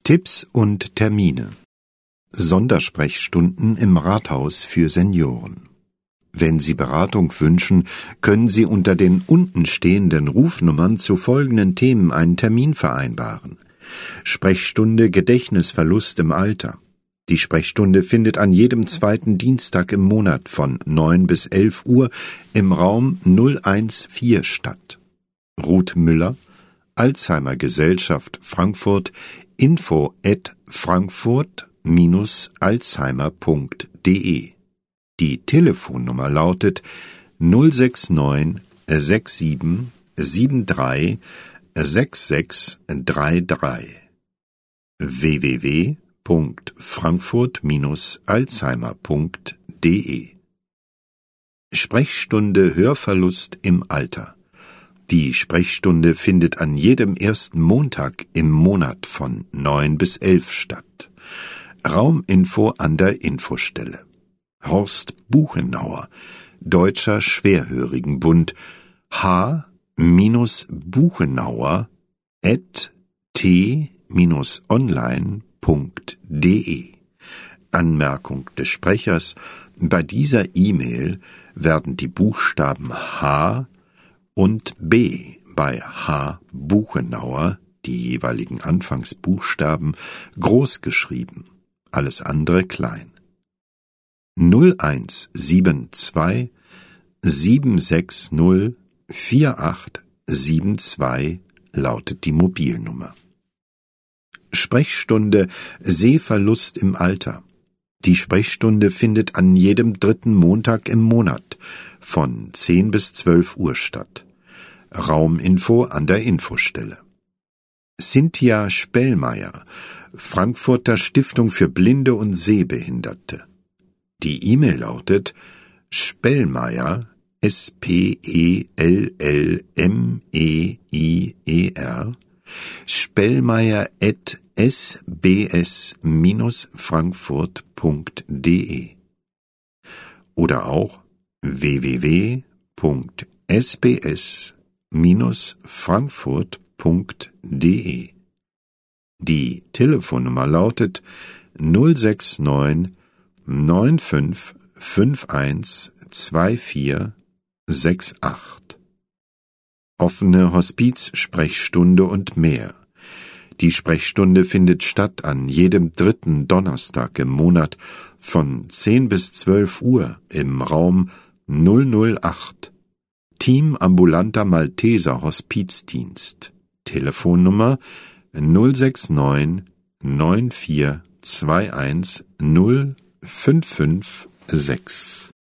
Tipps und Termine. Sondersprechstunden im Rathaus für Senioren. Wenn Sie Beratung wünschen, können Sie unter den unten stehenden Rufnummern zu folgenden Themen einen Termin vereinbaren. Sprechstunde Gedächtnisverlust im Alter. Die Sprechstunde findet an jedem zweiten Dienstag im Monat von 9 bis 11 Uhr im Raum 014 statt. Ruth Müller, Alzheimer Gesellschaft Frankfurt, info@frankfurt-alzheimer.de. Die Telefonnummer lautet 069 67 73 6633. www.frankfurt-alzheimer.de. Sprechstunde Hörverlust im Alter. Die Sprechstunde findet an jedem ersten Montag im Monat von 9 bis 11 statt. Rauminfo an der Infostelle. Horst Buchenauer, Deutscher Schwerhörigenbund, h-buchenauer@t-online.de. Anmerkung des Sprechers: Bei dieser E-Mail werden die Buchstaben H und B bei H. Buchenauer, die jeweiligen Anfangsbuchstaben, groß geschrieben, alles andere klein. 0172 760 4872 lautet die Mobilnummer. Sprechstunde Sehverlust im Alter. Die Sprechstunde findet an jedem dritten Montag im Monat von 10 bis 12 Uhr statt. Rauminfo an der Infostelle. Cynthia Spellmeier, Frankfurter Stiftung für Blinde und Sehbehinderte. Die E-Mail lautet Spellmeier, Spellmeier, spellmeier@sbs-frankfurt.de oder auch www.sbs-frankfurt.de. Die Telefonnummer lautet 069 9551 2468. Offene Hospizsprechstunde und mehr. Die Sprechstunde findet statt an jedem dritten Donnerstag im Monat von 10 bis 12 Uhr im Raum 008. Team Ambulanter Malteser Hospizdienst. Telefonnummer 069 9421 0556.